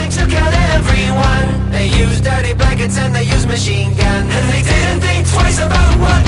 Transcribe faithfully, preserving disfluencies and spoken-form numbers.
took out everyone. They used dirty blankets and they used machine guns, and they didn't think twice about what